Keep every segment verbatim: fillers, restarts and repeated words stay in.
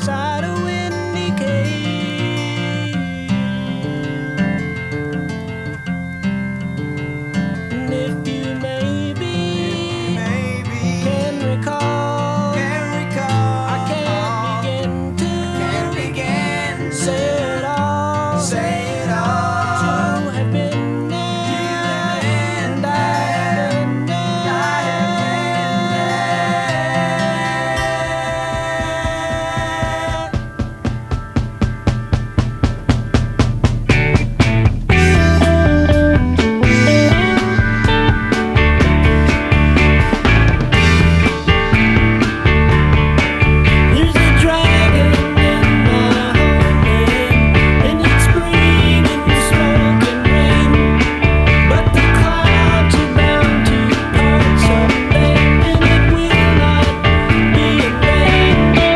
inside a windy cave. And if you maybe, maybe can recall, can recall, I can't begin to can't begin to say it all, say it all. You have been there, and I have been there. I have There's a dragon in my homeland, and it's bringing smoke and rain. But the clouds are bound to part someday, and it will not be in vain.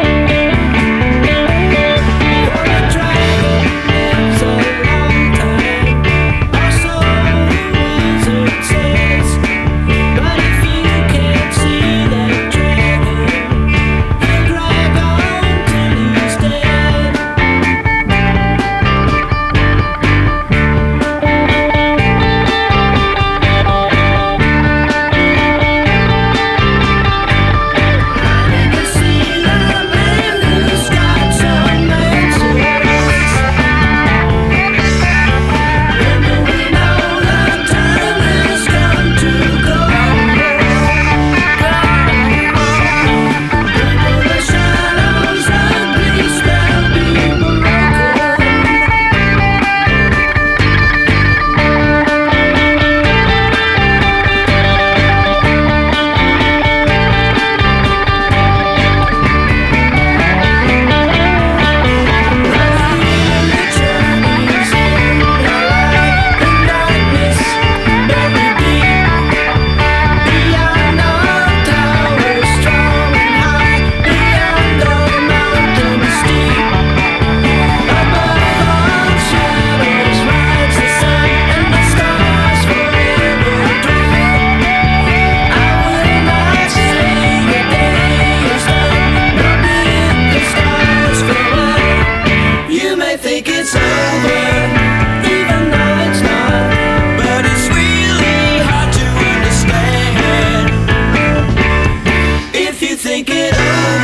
For the dragon lives a long time, or so the wizard says. But if you can't see that dragon, he'll drag on till he's dead. Riding the sea, the man who's got some answers. When do we know the time has come to go? Will the shadows ugly spell be broken? You may think it's over, even though it's not, but it's really hard to understand. If you think it over